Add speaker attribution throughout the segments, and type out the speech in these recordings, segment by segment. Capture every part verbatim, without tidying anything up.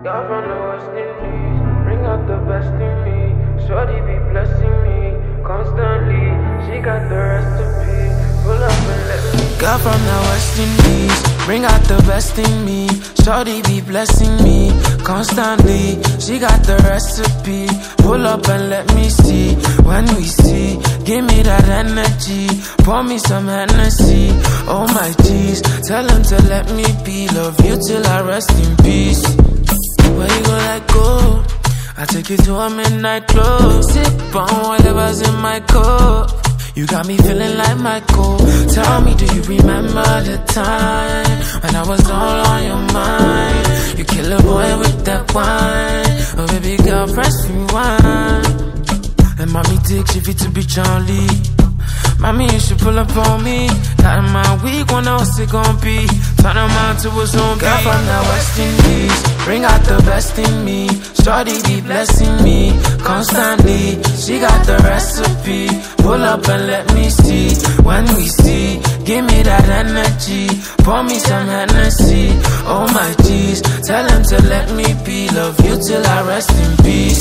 Speaker 1: Girl from the West Indies, bring out the best in me. Shorty be blessing me constantly. She got the recipe. Pull up and let me.
Speaker 2: Girl from the West Indies, bring out the best in me. Shorty be blessing me constantly. She got the recipe. Pull up and let me see. When we see, give me that energy. Pour me some Hennessy. Oh my G's, tell him to let me be. Love you till I rest in peace. Where you gon' let go? I take you to a midnight club. Sip on whatever's in my cup. You got me feeling like Michael. Tell me, do you remember the time when I was all on your mind? You kill a boy with that wine. Oh baby girl, press rewind. And mommy takes you fit to be Charlie. Mommy, you should pull up on me. Got in my week, when else it gon' be? Turn them on to a zombie. Girl from the West Indies, bring out the best in me. Shorty be blessing me constantly. She got the recipe. Pull up and let me see. When we see, give me that energy. Pour me some Hennessy. Oh my G's, tell him to let me be. Love you till I rest in peace.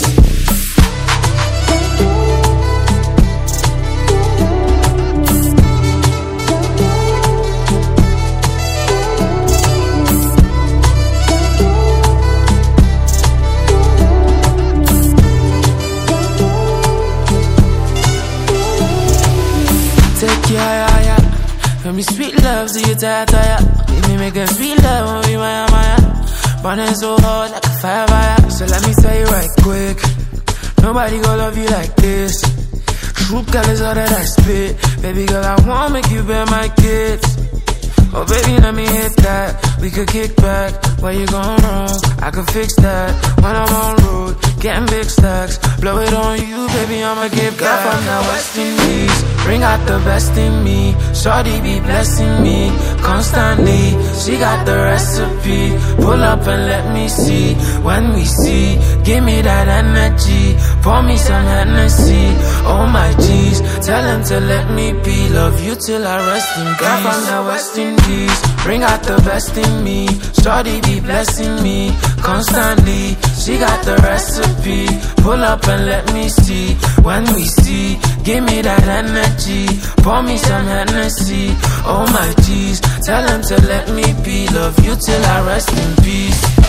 Speaker 2: Take you higher, higher. Give me sweet love, so you tired, tired. Give me make a sweet love, when we maya, maya. Burning so hard like a fire, fire. So let me tell you right quick, nobody gon' love you like this. True colors all that I spit. Baby girl, I wanna make you bear my kids. Oh baby, let me hit that. We could kick back. Where you going wrong? I could fix that. When I'm on road, getting big stacks. Blow it on you, baby, I'ma give back. Girl from the West Indies, bring out the best in me. Shorty be blessing me constantly. She got the recipe. Pull up and let me see. When we see, give me that energy. Pour me some Hennessy. Oh my G's, tell him to let me be. Love you till I rest in peace. Girl from the West Indies, bring out the best in me. Shorty be blessing me constantly. She got the recipe. Pull up and let me see. When we see, give me that energy. Pour me some Hennessy. Oh my G's, tell him to let me be. Love you till I rest in peace.